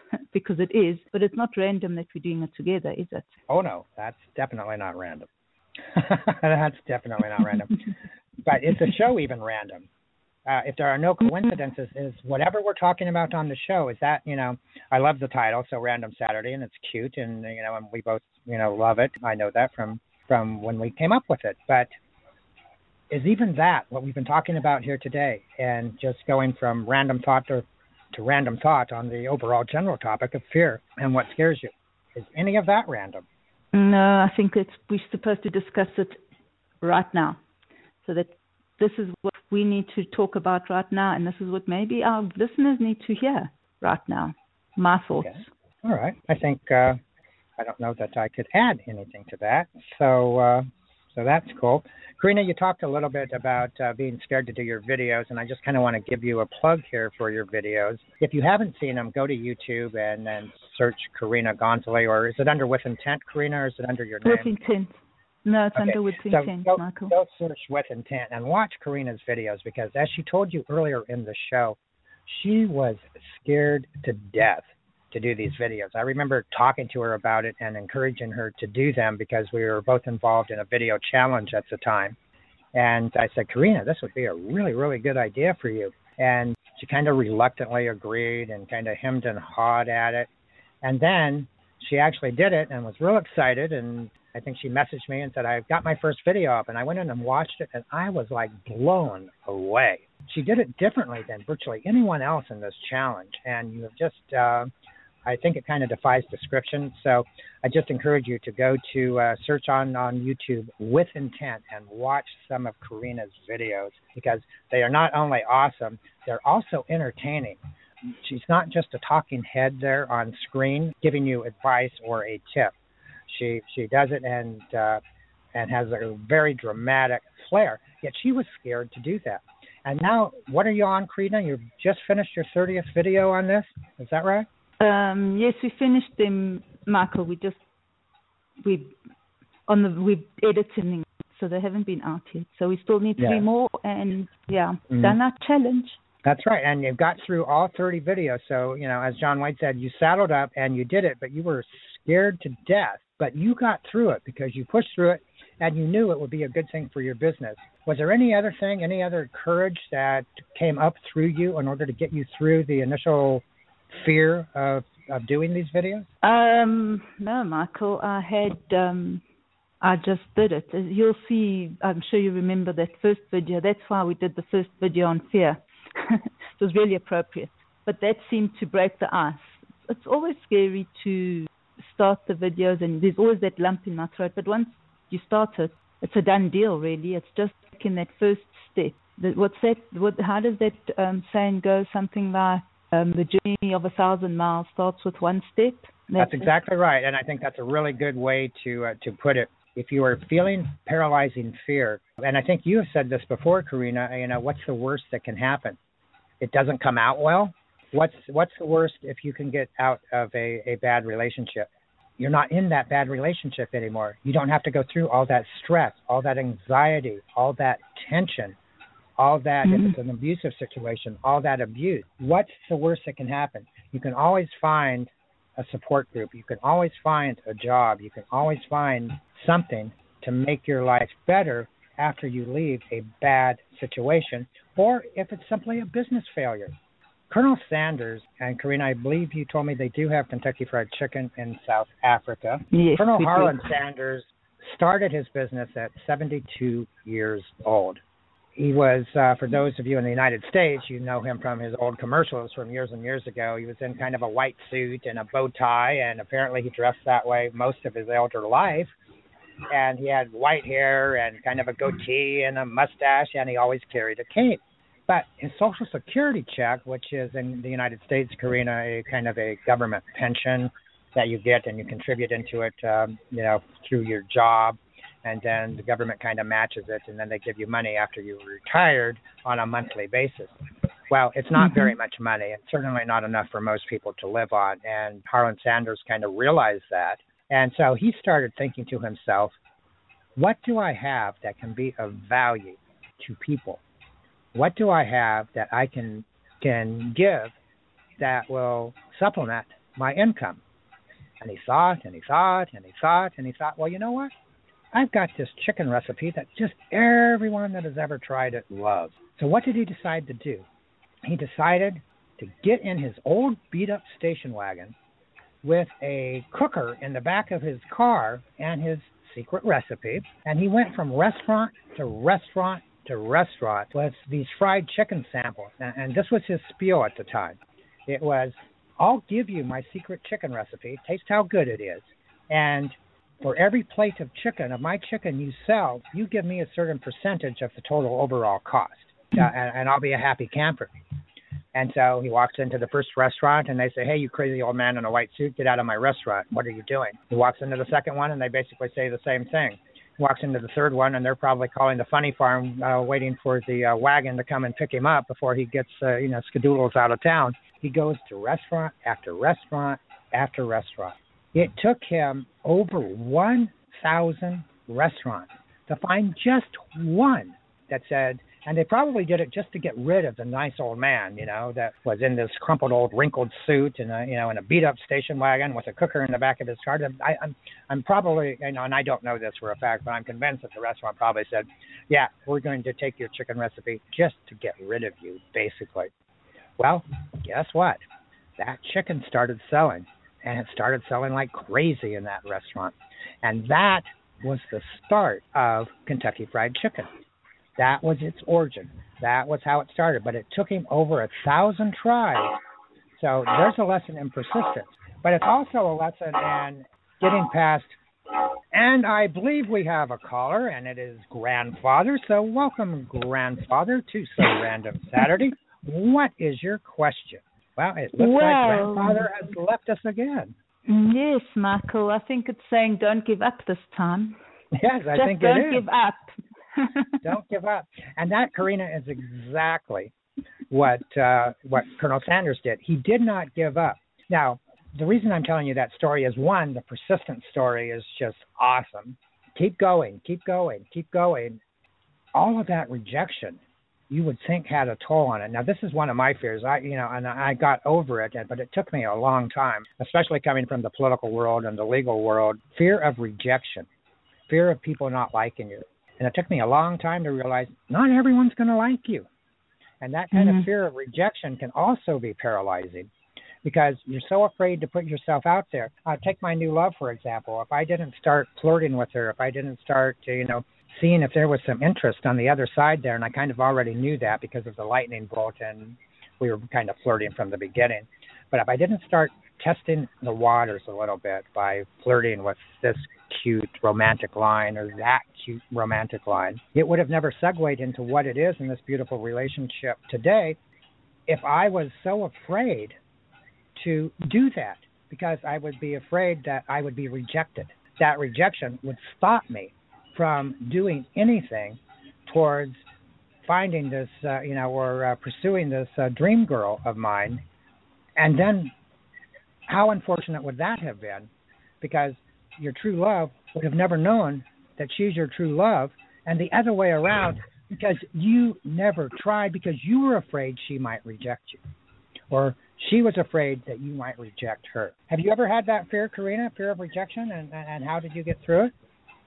because it is, but it's not random that we're doing it together, is it? Oh, no, that's definitely not random. That's definitely not random. But is the show even random? Uh, if there are no coincidences, is whatever we're talking about on the show, is that, you know, I love the title, so Random Saturday, and it's cute, and, you know, and we both, you know, love it. I know that from, from when we came up with it. But is even that what we've been talking about here today, and just going from random thought to, to random thought on the overall general topic of fear and what scares you? Is any of that random? No, I think it's, we're supposed to discuss it right now, so that this is what we need to talk about right now, and this is what maybe our listeners need to hear right now. My thoughts. Okay. All right. I think uh, I don't know that I could add anything to that, so uh, so that's cool. Karina, you talked a little bit about uh, being scared to do your videos, and I just kind of want to give you a plug here for your videos. If you haven't seen them, go to YouTube and then search Karina Gonzalez, or is it under With Intent, Karina, or is it under your name? With Intent. No, it's okay. under With so Intent, go, Michael. Go search With Intent and watch Karina's videos, because as she told you earlier in the show, she was scared to death to do these videos. I remember talking to her about it and encouraging her to do them, because we were both involved in a video challenge at the time. And I said, Karina, this would be a really, really good idea for you. And she kind of reluctantly agreed and kind of hemmed and hawed at it. And then she actually did it and was real excited. And I think she messaged me and said, I've got my first video up. And I went in and watched it, and I was like blown away. She did it differently than virtually anyone else in this challenge. And you have just, uh, I think it kind of defies description. So I just encourage you to go to uh, search on, on YouTube With Intent and watch some of Karina's videos, because they are not only awesome, they're also entertaining. She's not just a talking head there on screen giving you advice or a tip. She she does it and uh, and has a very dramatic flair. Yet she was scared to do that. And now, what are you on, Karina? You've just finished your thirtieth video on this. Is that right? Um, yes, we finished them, Michael. We just we on the we're editing, so they haven't been out yet. So we still need yeah. three more, and yeah, mm-hmm. done our challenge. That's right, and you've got through all thirty videos. So, you know, as John White said, you saddled up and you did it, but you were scared to death. But you got through it because you pushed through it, and you knew it would be a good thing for your business. Was there any other thing, any other courage that came up through you in order to get you through the initial fear of, of doing these videos? Um, no, Michael. I had, um, I just did it. You'll see, I'm sure you remember that first video. That's why we did the first video on fear. It was really appropriate. But that seemed to break the ice. It's always scary to start the videos, and there's always that lump in my throat. But once you start it, it's a done deal, really. It's just taking that first step. The, what's that? What? How does that um, saying go? Something like um, the journey of a thousand miles starts with one step. That's, that's exactly it. Right, and I think that's a really good way to uh, to put it. If you are feeling paralyzing fear, and I think you have said this before, Karina, you know, what's the worst that can happen? It doesn't come out well. What's what's the worst if you can get out of a, a bad relationship? You're not in that bad relationship anymore. You don't have to go through all that stress, all that anxiety, all that tension, all that, mm-hmm. if it's an abusive situation, all that abuse. What's the worst that can happen? You can always find a support group. You can always find a job. You can always find something to make your life better after you leave a bad situation, or if it's simply a business failure. Colonel Sanders, and Karina, I believe you told me they do have Kentucky Fried Chicken in South Africa. Yes, Colonel Harlan Sanders started his business at seventy-two years old. He was, uh, for those of you in the United States, you know him from his old commercials from years and years ago. He was in kind of a white suit and a bow tie, and apparently he dressed that way most of his elder life. And he had white hair and kind of a goatee and a mustache, and he always carried a cane. But his Social Security check, which is in the United States, Karina, a kind of a government pension that you get and you contribute into it, um, you know, through your job, and then the government kind of matches it, and then they give you money after you're retired on a monthly basis. Well, it's not mm-hmm. very much money, and certainly not enough for most people to live on, and Harlan Sanders kind of realized that. And so he started thinking to himself, what do I have that can be of value to people? What do I have that I can can give that will supplement my income. And he thought, and he thought, and he thought, and he thought, well, you know what? I've got this chicken recipe that just everyone that has ever tried it loves. So what did he decide to do? He decided to get in his old beat-up station wagon with a cooker in the back of his car and his secret recipe, and he went from restaurant to restaurant to restaurant with these fried chicken samples. And, and this was his spiel at the time. It was, I'll give you my secret chicken recipe, taste how good it is, and for every plate of chicken, of my chicken you sell, you give me a certain percentage of the total overall cost, uh, and, and I'll be a happy camper. And so he walks into the first restaurant, and they say, hey, you crazy old man in a white suit, get out of my restaurant. What are you doing? He walks into the second one, and they basically say the same thing. He walks into the third one, and they're probably calling the funny farm, uh, waiting for the uh, wagon to come and pick him up before he gets, uh, you know, skedoodles out of town. He goes to restaurant after restaurant after restaurant. It took him over one thousand restaurants to find just one that said, and they probably did it just to get rid of the nice old man, you know, that was in this crumpled old wrinkled suit and a, you know, in a beat up station wagon with a cooker in the back of his car. I, I'm, I'm probably, you know, and I don't know this for a fact, but I'm convinced that the restaurant probably said, yeah, we're going to take your chicken recipe just to get rid of you, basically. Well, guess what? That chicken started selling, and it started selling like crazy in that restaurant. And that was the start of Kentucky Fried Chicken. That was its origin. That was how it started. But it took him over a thousand tries. So there's a lesson in persistence. But it's also a lesson in getting past. And I believe we have a caller, and it is Grandfather. So welcome, Grandfather, to So Random Saturday. What is your question? Well, it looks well, like Grandfather has left us again. Yes, Michael. I think it's saying don't give up this time. Yes, I Just think it don't is. Don't give up. Don't give up. And that, Karina, is exactly what uh, what Colonel Sanders did. He did not give up. Now, the reason I'm telling you that story is, one, the persistent story is just awesome. Keep going, keep going, keep going. All of that rejection, you would think, had a toll on it. Now, this is one of my fears. I, you know, and I got over it, but it took me a long time, especially coming from the political world and the legal world. Fear of rejection, fear of people not liking you. And it took me a long time to realize not everyone's going to like you. And that kind mm-hmm. of fear of rejection can also be paralyzing because you're so afraid to put yourself out there. Uh, take my new love, for example. If I didn't start flirting with her, if I didn't start, to, you know, seeing if there was some interest on the other side there, and I kind of already knew that because of the lightning bolt, and we were kind of flirting from the beginning. But if I didn't start testing the waters a little bit by flirting with this cute romantic line or that cute romantic line, it would have never segued into what it is in this beautiful relationship today if I was so afraid to do that, because I would be afraid that I would be rejected. That rejection would stop me from doing anything towards finding this, uh, you know, or uh, pursuing this uh, dream girl of mine. And then how unfortunate would that have been? Because your true love would have never known that she's your true love, and the other way around, because you never tried because you were afraid she might reject you, or she was afraid that you might reject her. Have you ever had that fear, Karina, fear of rejection, and, and how did you get through it?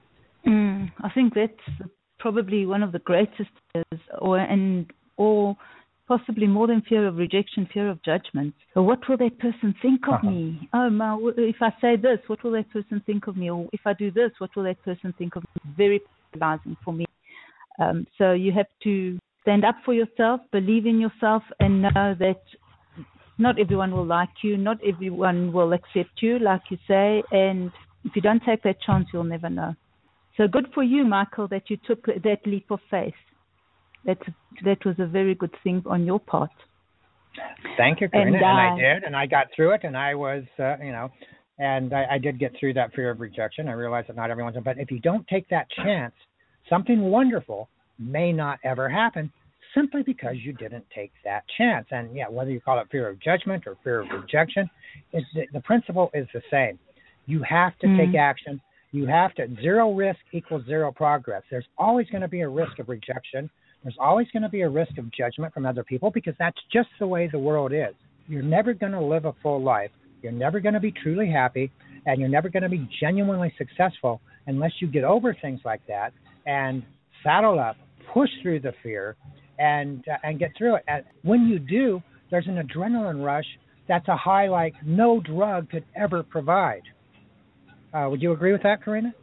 Mm, I think that's probably one of the greatest fears, or and or possibly more than fear of rejection, fear of judgment. So what will that person think of uh-huh. me? Oh, my, if I say this, what will that person think of me? Or if I do this, what will that person think of me? Very paralyzing for me. Um, so you have to stand up for yourself, believe in yourself, and know that not everyone will like you, not everyone will accept you, like you say, and if you don't take that chance, you'll never know. So good for you, Michael, that you took that leap of faith. That that was a very good thing on your part. Thank you, Karina, and, uh, and I did, and I got through it, and I was, uh, you know, and I, I did get through that fear of rejection. I realized that not everyone's, but if you don't take that chance, something wonderful may not ever happen simply because you didn't take that chance. And yeah, whether you call it fear of judgment or fear of rejection, it's the, the principle is the same. You have to mm. take action. You have to, zero risk equals zero progress. There's always going to be a risk of rejection. There's always going to be a risk of judgment from other people because that's just the way the world is. You're never going to live a full life You're never going to be truly happy, and you're never going to be genuinely successful unless you get over things like that and saddle up, push through the fear, and uh, and get through it. And when you do, there's an adrenaline rush that's a high like no drug could ever provide. Uh, would you agree with that, Karina?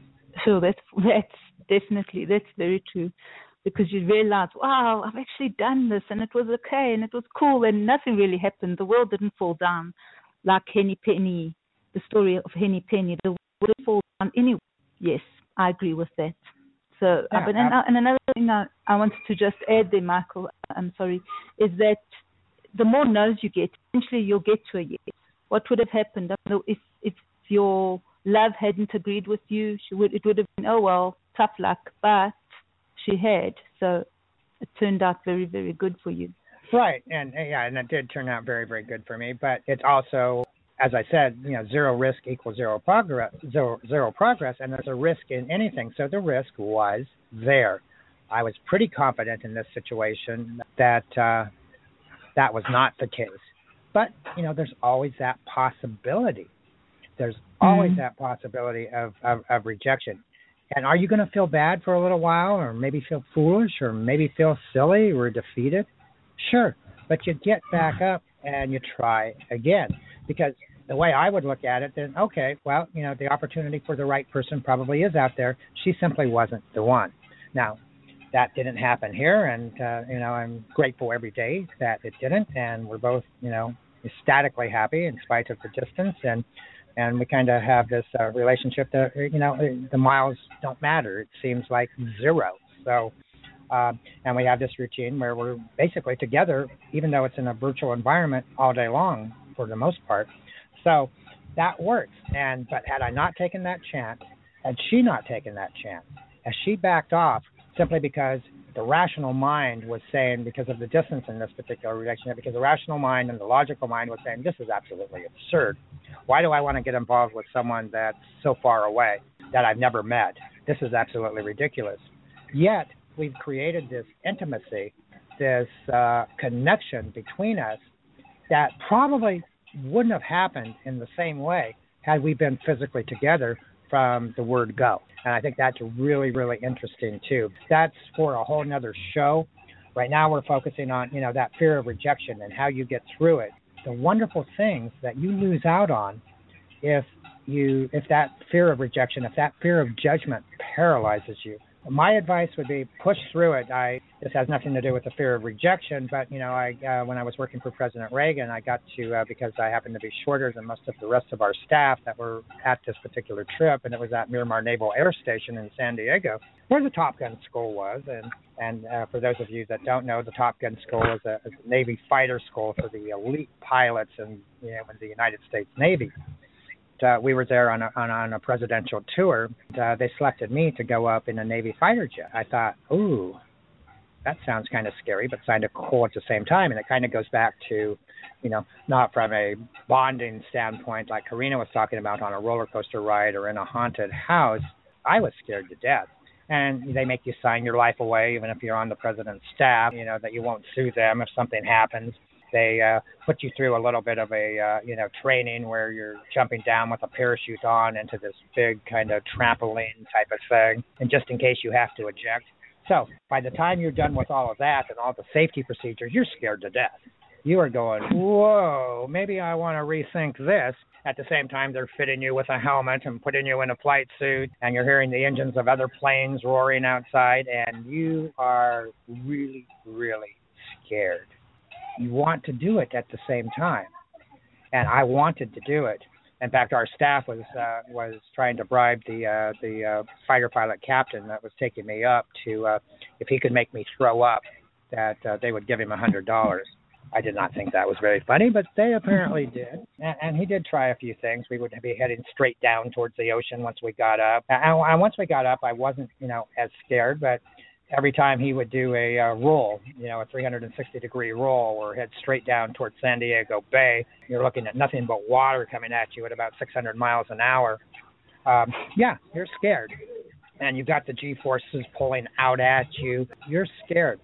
So that's that's definitely that's very true, because you realize, wow, I've actually done this, and it was okay, and it was cool, and nothing really happened. The world didn't fall down like Henny Penny, the story of Henny Penny. The world didn't fall down anyway. Yes, I agree with that. So, yeah, uh, but and, uh, and another thing I, I wanted to just add there, Michael, I'm sorry, is that the more no's you get, eventually you'll get to a yes. What would have happened if if your love hadn't agreed with you? She would it would have been, oh well, tough luck, but she had. So it turned out very, very good for you. Right, and yeah, and it did turn out very, very good for me. But it's also, as I said, you know, zero risk equals zero progress, zero, zero progress, and there's a risk in anything. So the risk was there. I was pretty confident in this situation that uh, that was not the case. But, you know, there's always that possibility. There's always mm-hmm. that possibility of, of, of rejection. And are you going to feel bad for a little while, or maybe feel foolish, or maybe feel silly or defeated? Sure, but you get back up and you try again. Because the way I would look at it, then, okay, well, you know, the opportunity for the right person probably is out there. She simply wasn't the one. Now, that didn't happen here, and, uh, you know, I'm grateful every day that it didn't, and we're both, you know, ecstatically happy in spite of the distance, and and we kind of have this uh, relationship that, you know, the miles don't matter. It seems like zero. So, uh, and we have this routine where we're basically together, even though it's in a virtual environment, all day long for the most part. So that works. And but had I not taken that chance, had she not taken that chance, as she backed off simply because the rational mind was saying, because of the distance in this particular relationship, because the rational mind and the logical mind was saying, this is absolutely absurd. Why do I want to get involved with someone that's so far away, that I've never met? This is absolutely ridiculous. Yet we've created this intimacy, this uh, connection between us that probably wouldn't have happened in the same way had we been physically together from the word go. And I think that's really, really interesting too. That's for a whole nother show. Right now we're focusing on, you know, that fear of rejection and how you get through it. The wonderful things that you lose out on if you, if that fear of rejection, if that fear of judgment paralyzes you. My advice would be push through it. I this has nothing to do with the fear of rejection, but you know, I uh, when I was working for President Reagan, I got to uh, because I happened to be shorter than most of the rest of our staff that were at this particular trip, and it was at Miramar Naval Air Station in San Diego, where the Top Gun school was. And and uh, for those of you that don't know, the Top Gun school is a, is a Navy fighter school for the elite pilots in, you know, in the United States Navy. Uh, we were there on a, on, on a presidential tour. Uh, they selected me to go up in a Navy fighter jet. I thought, ooh, that sounds kind of scary, but kind of cool at the same time. And it kind of goes back to, you know, not from a bonding standpoint like Karina was talking about on a roller coaster ride or in a haunted house. I was scared to death. And they make you sign your life away, even if you're on the president's staff, you know, that you won't sue them if something happens. They uh, put you through a little bit of a, uh, you know, training where you're jumping down with a parachute on into this big kind of trampoline type of thing, and just in case you have to eject. So by the time you're done with all of that and all the safety procedures, you're scared to death. You are going, whoa, maybe I want to rethink this. At the same time, they're fitting you with a helmet and putting you in a flight suit, and you're hearing the engines of other planes roaring outside, and you are really, really scared. You want to do it at the same time, and I wanted to do it. In fact, our staff was uh, was trying to bribe the uh, the uh, fighter pilot captain that was taking me up to, uh, if he could make me throw up, that uh, they would give him a hundred dollars. I did not think that was very funny, but they apparently did. And, and he did try a few things. We would be heading straight down towards the ocean once we got up. And, and once we got up, I wasn't, you know, as scared, but every time he would do a uh, roll, you know, a three hundred sixty degree roll or head straight down towards San Diego Bay, you're looking at nothing but water coming at you at about six hundred miles an hour. Um, yeah, you're scared. And you've got the G-forces pulling out at you. You're scared.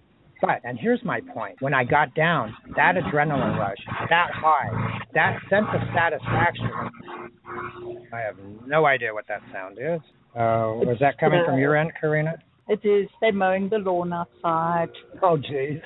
But, and here's my point, when I got down, that adrenaline rush, that high, that sense of satisfaction, I have no idea what that sound is. Uh, was that coming from your end, Karina? It is. They're mowing the lawn outside. Oh, geez.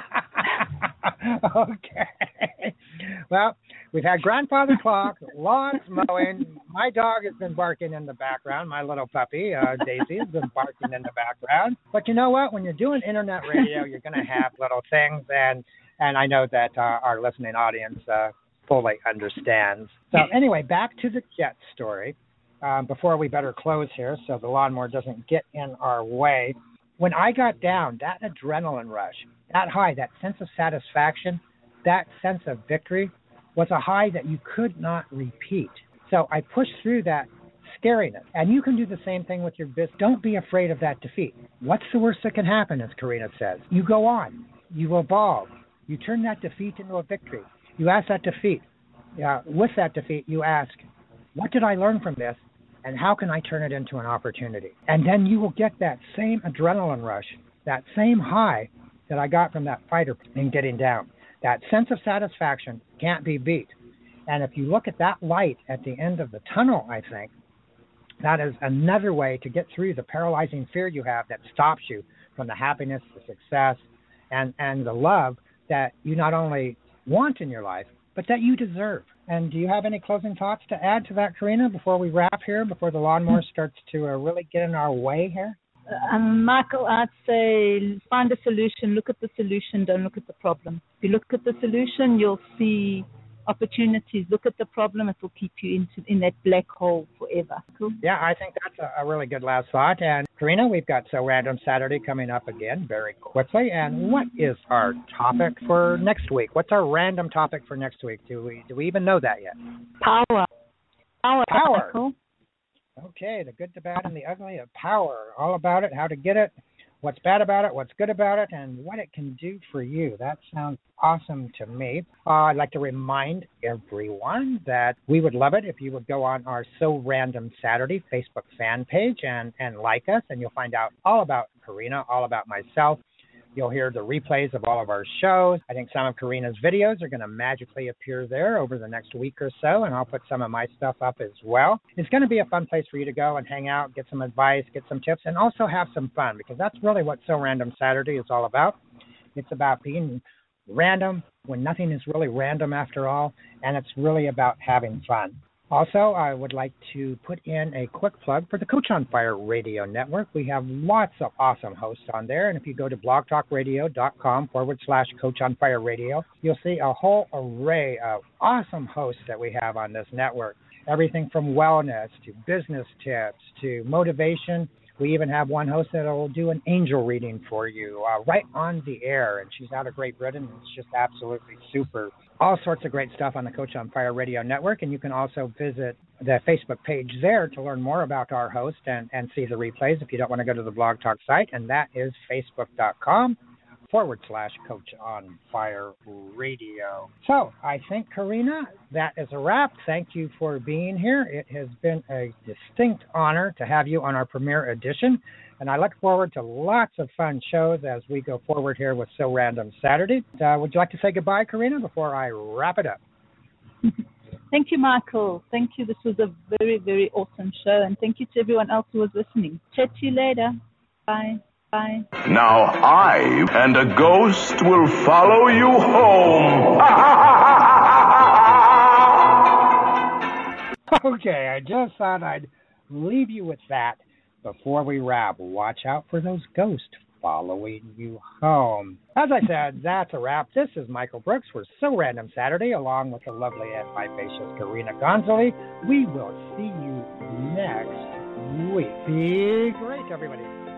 Okay. Well, we've had grandfather clock, lawns mowing. My dog has been barking in the background. My little puppy, uh, Daisy, has been barking in the background. But you know what? When you're doing internet radio, you're going to have little things, and and I know that uh, our listening audience uh, fully understands. So anyway, back to the jet story. Um, before we better close here so the lawnmower doesn't get in our way. When I got down, that adrenaline rush, that high, that sense of satisfaction, that sense of victory was a high that you could not repeat. So I pushed through that scariness. And you can do the same thing with your business. Don't be afraid of that defeat. What's the worst that can happen, as Karina says? You go on. You evolve. You turn that defeat into a victory. You ask that defeat. Uh, with that defeat, you ask, what did I learn from this? And how can I turn it into an opportunity? And then you will get that same adrenaline rush, that same high that I got from that fighter in getting down. That sense of satisfaction can't be beat. And if you look at that light at the end of the tunnel, I think, that is another way to get through the paralyzing fear you have that stops you from the happiness, the success, and, and the love that you not only want in your life, but that you deserve. And do you have any closing thoughts to add to that, Karina, before we wrap here, before the lawnmower starts to uh, really get in our way here? Um, Michael, I'd say find a solution. Look at the solution. Don't look at the problem. If you look at the solution, you'll see opportunities. Look at the problem. It will keep you into, in that black hole forever. Cool? Yeah, I think that's a, a really good last thought. And Karina, we've got So Random Saturday coming up again very quickly. And what is our topic for next week? What's our random topic for next week? Do we do we even know that yet? Power. Power. Power. Michael. Okay, the good, the bad, and the ugly of power. All about it, how to get it, what's bad about it, what's good about it, and what it can do for you. That sounds awesome to me. Uh, I'd like to remind everyone that we would love it if you would go on our So Random Saturday Facebook fan page and, and like us, and you'll find out all about Karina, all about myself. You'll hear the replays of all of our shows. I think some of Karina's videos are going to magically appear there over the next week or so, and I'll put some of my stuff up as well. It's going to be a fun place for you to go and hang out, get some advice, get some tips, and also have some fun, because that's really what So Random Saturday is all about. It's about being random when nothing is really random after all, and it's really about having fun. Also, I would like to put in a quick plug for the Coach on Fire Radio Network. We have lots of awesome hosts on there, and if you go to blogtalkradio.com forward slash Coach on Fire Radio, you'll see a whole array of awesome hosts that we have on this network. Everything from wellness to business tips to motivation. We even have one host that will do an angel reading for you uh, right on the air, and she's out of Great Britain. It's just absolutely super. All sorts of great stuff on the Coach on Fire Radio Network, and you can also visit the Facebook page there to learn more about our host and, and see the replays if you don't want to go to the Blog Talk site, and that is facebook.com forward slash Coach on Fire Radio. So I think, Karina, that is a wrap. Thank you for being here. It has been a distinct honor to have you on our premiere edition, and I look forward to lots of fun shows as we go forward here with So Random Saturday. Uh, would you like to say goodbye, Karina, before I wrap it up? Thank you, Michael. Thank you. This was a very, very awesome show, and thank you to everyone else who was listening. Chat to you later. Bye. Bye. Now I and a ghost will follow you home. Okay, I just thought I'd leave you with that before we wrap. Watch out for those ghosts following you home. As I said, that's a wrap. This is Michael Brooks for So Random Saturday, along with the lovely and vivacious Karina Gonzalez. We will see you next week. Be great, everybody.